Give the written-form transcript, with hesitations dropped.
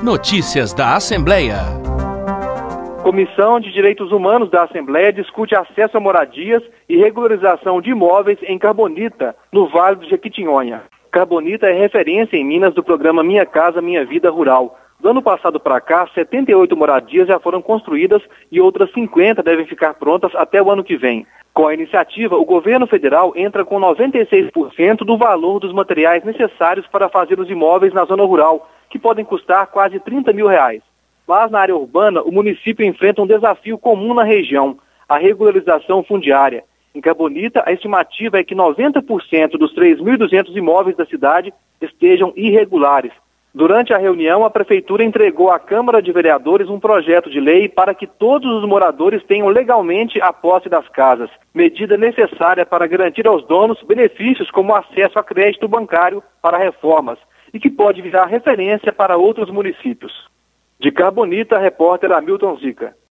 Notícias da Assembleia. Comissão de Direitos Humanos da Assembleia discute acesso a moradias e regularização de imóveis em Carbonita, no Vale do Jequitinhonha. Carbonita é referência em Minas do programa Minha Casa Minha Vida Rural. Do ano passado para cá, 78 moradias já foram construídas e outras 50 devem ficar prontas até o ano que vem. Com a iniciativa, o governo federal entra com 96% do valor dos materiais necessários para fazer os imóveis na zona rural, que podem custar quase R$30 mil. Mas na área urbana, o município enfrenta um desafio comum na região, a regularização fundiária. Em Carbonita, a estimativa é que 90% dos 3.200 imóveis da cidade estejam irregulares. Durante a reunião, a Prefeitura entregou à Câmara de Vereadores um projeto de lei para que todos os moradores tenham legalmente a posse das casas, medida necessária para garantir aos donos benefícios como acesso a crédito bancário para reformas, e que pode virar referência para outros municípios. De Carbonita, repórter Hamilton Zica.